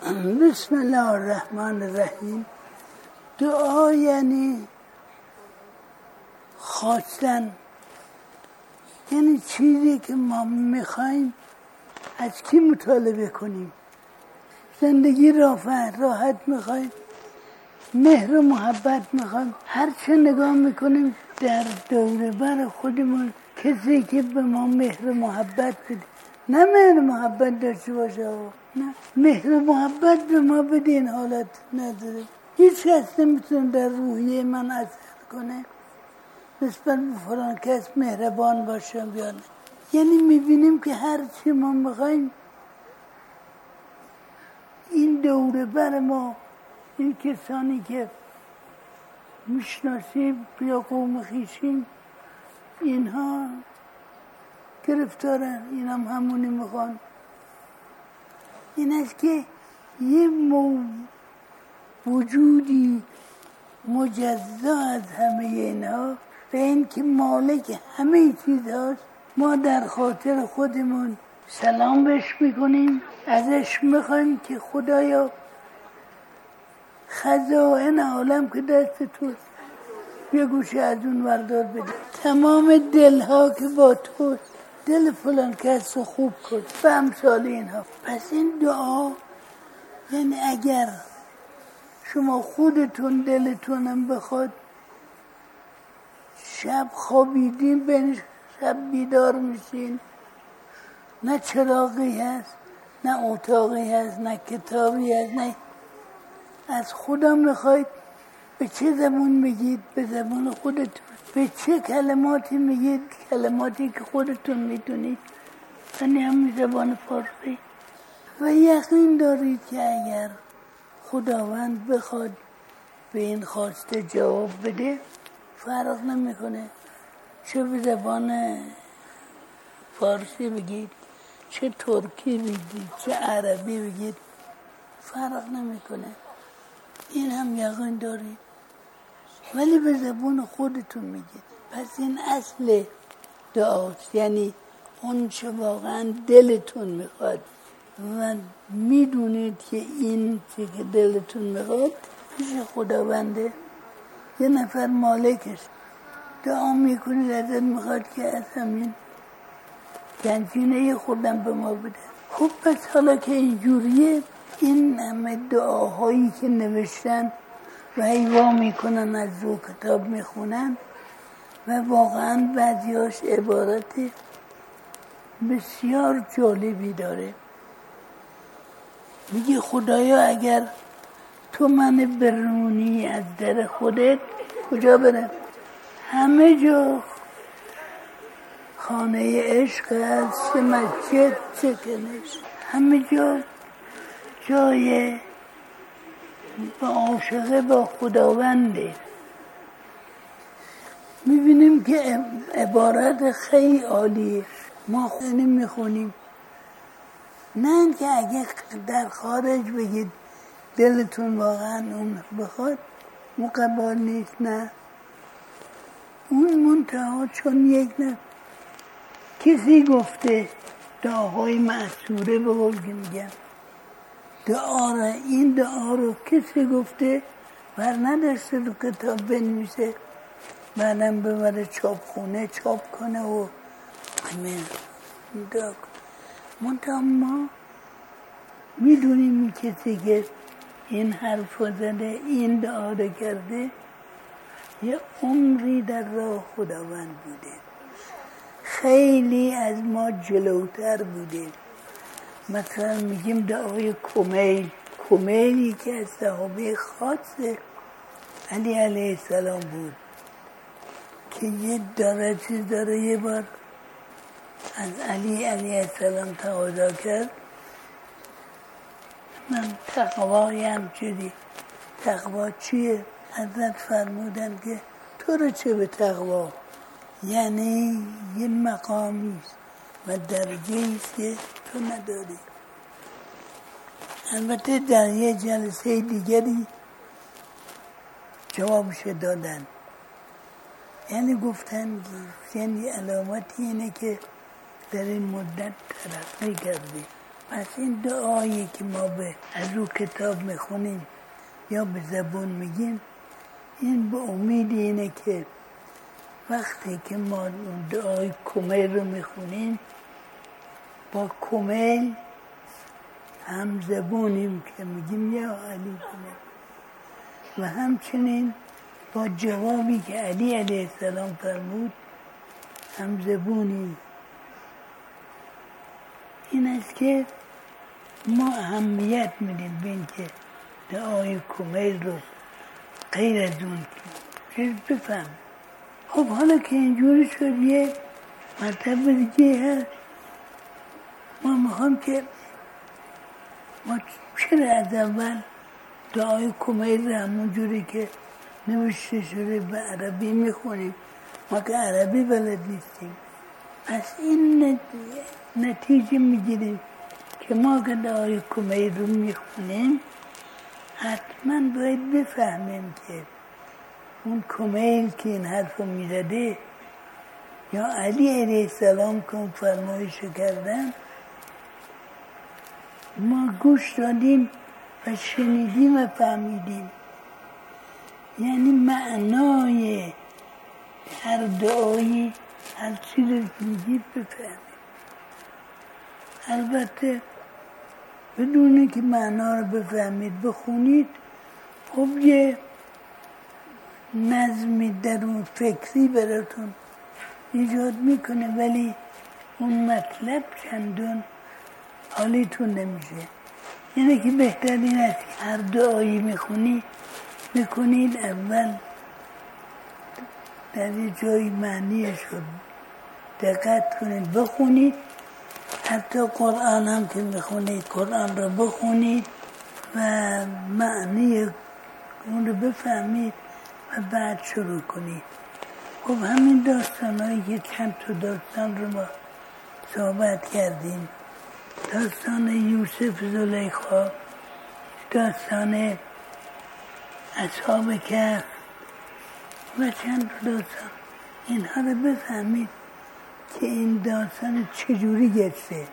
بسم الله الرحمن الرحیم. دعا یعنی خواستن، یعنی چیزی که ما میخوایم از کی مطالبه کنیم. زندگی راحت میخوایم، مهر و محبت میخوایم. هر چه نگاه میکنیم در دوره بر خودمون کسی که به ما مهر و محبت بده، نه مهر و محبت داشته باشه، نه مهر و محبت به ما بده، این حالت نداره. هیچ کس نمیتونه در روحیه من اثر کنه نسبت به فلان کس مهربان باشه یا نه. یعنی میبینیم که هر چی ما میخوایم این دوره بر ما، این کسانی که میشناسیم یا قوم خویشیم، اینها گرفتارن، این هم همونی میخوان. این است که یه وجودی مجزا از همه اینها و این که مالک همه چیز هاست، ما در خاطر خودمون سلام بهش میکنیم، ازش میخوایم که خدایا خزائن عالم که دست توست یه گوشه از اون وردار بده، تمام دلها که با توست دل فلان کس رو خوب کن و امثال اینها. پس این دعا یعنی اگر شما خودتون دلتونم بخواد، شب خوابیدین بین شب بیدار میشین، نه چراغی هست، نه اتاقی هست، نه کتابی هست، نه از خدا میخواید به چه زبون میگید؟ به زبون خودتون. به چه کلماتی میگید؟ کلماتی که خودتون میدونید، یعنی همین زبان فارسی. و یقین دارید که اگر خداوند بخواد به این خواسته جواب بده، فرق نمیکنه چه به زبان فارسی بگید، چه ترکی بگید، چه عربی بگید، فرق نمیکنه. این هم یقین دارید، ولی به زبان خودتون میگید. پس این اصل دعاست، یعنی اون چه واقعا دلتون میخواد و میدونید که این چه که دلتون میخواد پیش خداونده، یه نفر مالکش. دعا میکنید ازت میخواد که از همین گنجینه خودم به ما بده. خب پس حالا که اینجوریه، این همه دعاهایی که نوشتن و حیوا میکنن از رو کتاب میخونن و واقعا بعضیاش عبارت بسیار جالبی داره. میگه خدایا اگر تو من برونی از در خودت، کجا برم؟ همه جا خانه عشق است، مسجد چکنش، همه جا جای با عاشقه با خداونده. میبینیم که عبارت خیلی عالیه. ما خیلی میخونیم، نه که اگه در خارج بگید دلتون واقعا اون بخواد مقبل نیست، نه اون منتها چون یک نه کسی گفته دعاهای معصوره به قول که میگن این دعا رو کسی گفته بر نداشته رو کتاب بنویسه، بعدم ببره چاپخونه چاپ کنه و همین دعا کنه. منتها ما میدونیم این کسی که این حرف زده، این دعا رو کرده، یه عمری در راه خداوند بوده، خیلی از ما جلوتر بوده. مثلا میگیم دعای کمیلی که از صحابه خاص علی علیه السلام بود که یه چیز داره. یه بار از علی علیه السلام تقاضا کرد، من تقوایی هم چیزی. تقوا چیه؟ حضرت فرمودن که تو رو چه به تقوا؟ یعنی یه مقامی و درجه‌ایست که تو نداری. البته در یه جلسه دیگری جوابش دادن، یعنی گفتن یعنی علامتی اینه که در این مدت ترقی کردی. پس این دعایی که ما از او کتاب میخونیم یا به زبون میگیم، این به امید اینه که وقتی که ما دعای کمیل رو میخونیم با کمیل هم زبونیم که میگیم یا علی کمیل، و همچنین با جوابی که علی علیه السلام فرمود هم زبونیم. این است که ما اهمیت میدیم به این که دعای کمیل رو غیر از اون چیز بفهم. خب حالا که اینجوری شد، یه مرتبه دیگه هست ما میخوام که ما چرا از اول دعای کمیل رو همون جوری که نوشته شده به عربی میخونیم؟ ما که عربی بلد نیستیم. پس این نتیجه میگیریم که ما که دعای کمیل رو میخونیم حتما باید بفهمیم که اون کمیل که این حرف رو میزده یا علی علیه السلام که اون فرمایش کردن ما گوش دادیم و شنیدیم و فهمیدیم. یعنی معنای هر دعایی هر چیزی که میگید بفهمید. البته بدون که معنا رو بفهمید بخونید خب یه نظمی درون فکری براتون ایجاد میکنه، ولی اون مطلب چندان حالیتون نمیشه. یعنی که بهترین است که هر دعایی میکنید اول در یه جای معنیش رو دقت کنید بخونید. حتی قرآن هم که میخونید قرآن رو بخونید و معنی اون رو بفهمید و بعد شروع کنید. خب همین داستان هایی که چند تا داستان رو ما صحبت کردیم، داستان یوسف زلیخا، داستان اصحاب کهف و چند تا داستان، اینها رو بفهمید که این داستان چجوری گشته.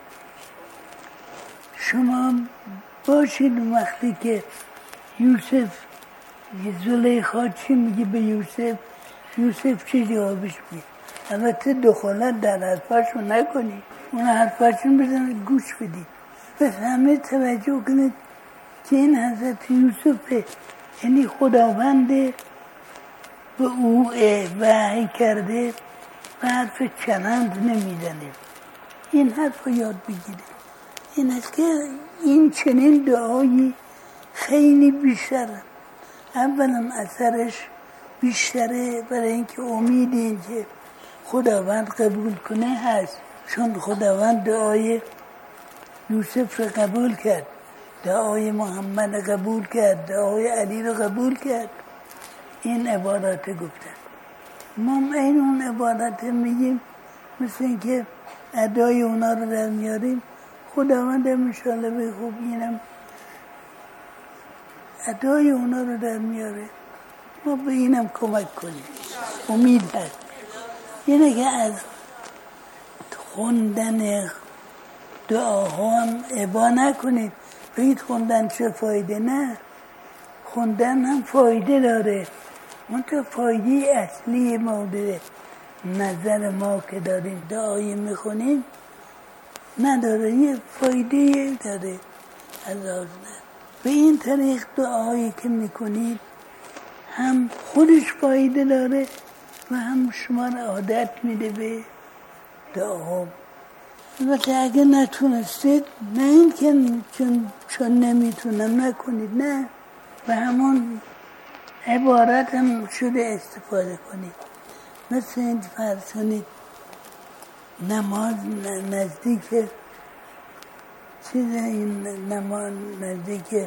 شما باشید وقتی که یوسف زلیخا چی میگه به یوسف چی جوابش میگه. البته دخالت در حرفاشون نکنید، اون حرفاشون بزنید گوش بدید، بس همه توجه کنید که این حضرت یوسفه، یعنی خداوند به او وحی کرده و حرف چرند نمیزنه. این حرف رو یاد بگیره. این است که این چنین دعایی خیلی بیشتره. اولا اثرش بیشتره برای اینکه امید این که خداوند قبول کنه هست، چون خداوند دعای یوسف رو قبول کرد، دعای محمد رو قبول کرد، دعای علی رو قبول کرد. این عبارات گفتن. ما این اون عبارت میگیم، مثل اینکه ادای اونا رو در میاریم. خداوند انشاءالله به خوب اینم ادای اونا رو در میاره، ما به اینم کمک کنیم. امید هست. یعنی که از خوندن دعاها هم ابا نکنید، بگید خوندن چه فایده. نه، خوندن هم فایده داره، منطقه فایده اصلی مورد نظر ما که داریم دعایی میخونیم نداره، یه فایده داره از آزنه. به این طریق دعایی که میکنید هم خودش فایده داره و هم شما را عادت میده به دعا. البته اگه نتونستید، نه این که چون نمیتونم نکنید، نه، به همون عبارت هم شده استفاده کنید. مثل این فرض کنید نماز نزدیک نماز نزدیک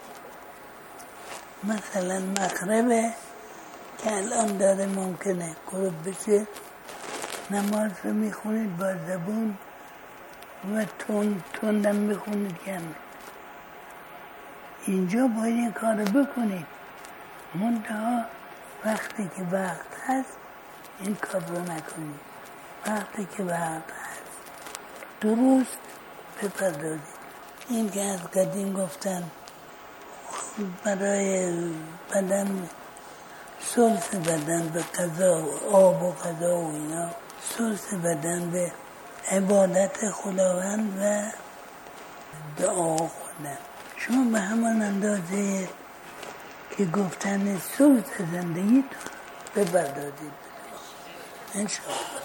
مثلا مغربه که الان داره ممکنه غروب بشه، نماز رو میخونید با زبون و تندم میخونید کم. اینجا باید این کار رو بکنید، منتها وقتی که وقت هست این کار رو نکنید. وقتی که وقت هست درست بپردازید. این که از قدیم گفتن برای بدن ثلث بدن به غذا و آب و غذا و اینا، ثلث بدن به عبادت خداوند و دعا خوندن. شما به همان اندازه که گفتن ثلث زندگی بپردازید انشاءالله.